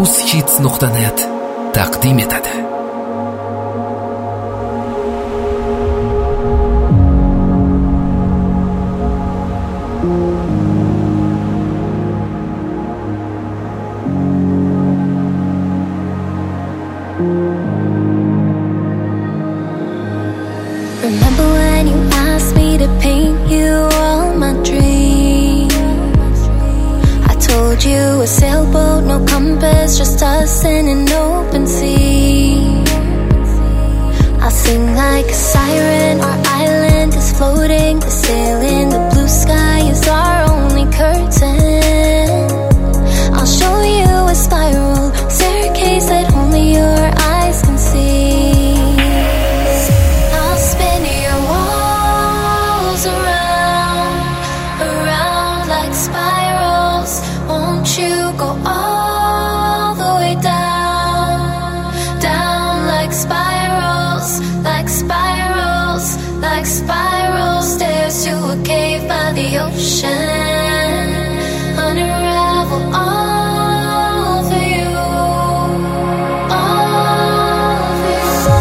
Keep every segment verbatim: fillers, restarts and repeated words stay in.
uz hits nuqta net taqdim etadi. Remember when you asked me to paint you all my dreams? I told you a sailboat, no compass, just us in an open sea. I'll sing like a siren, our island is floating. The sail in the blue sky is our only curtain. I'll show you a spiral staircase that only your eyes can see. The ocean, unravel all for you, all for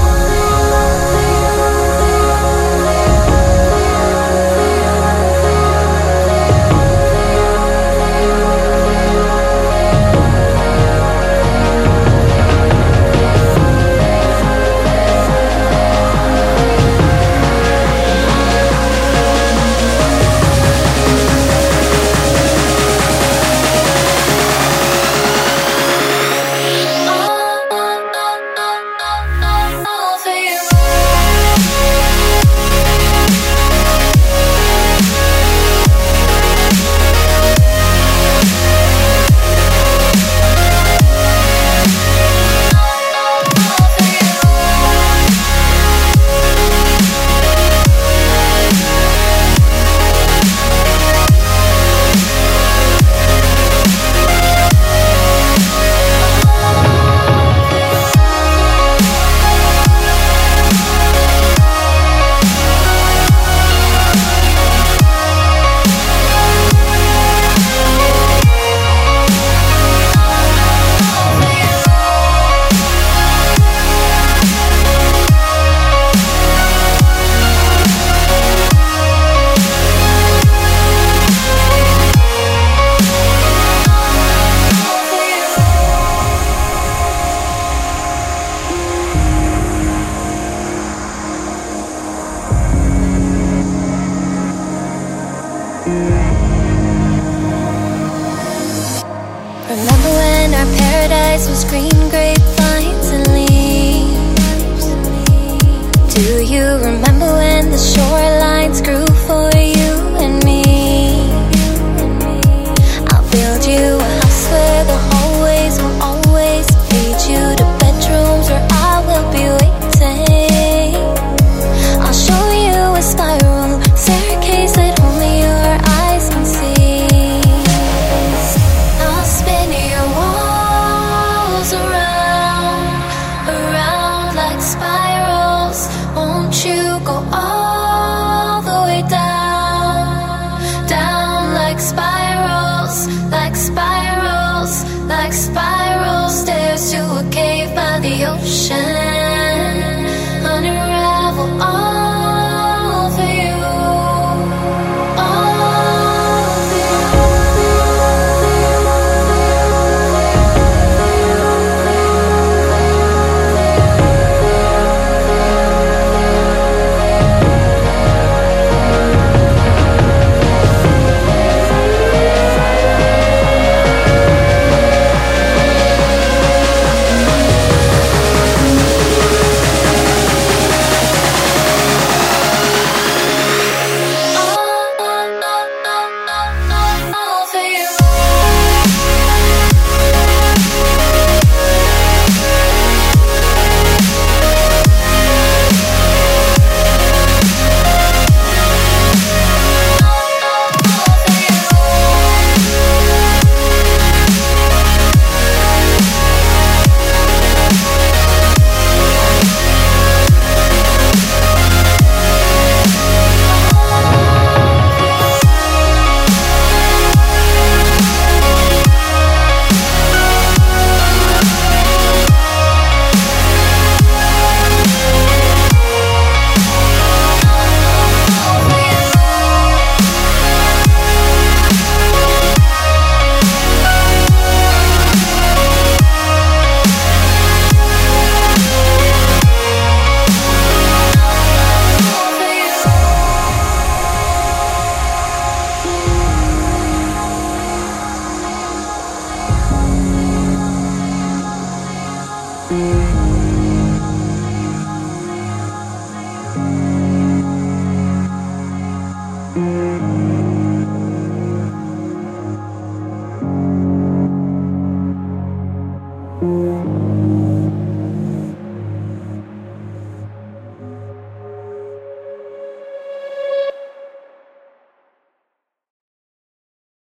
Remember when our paradise was green grapevines and leaves? Do you remember when the shore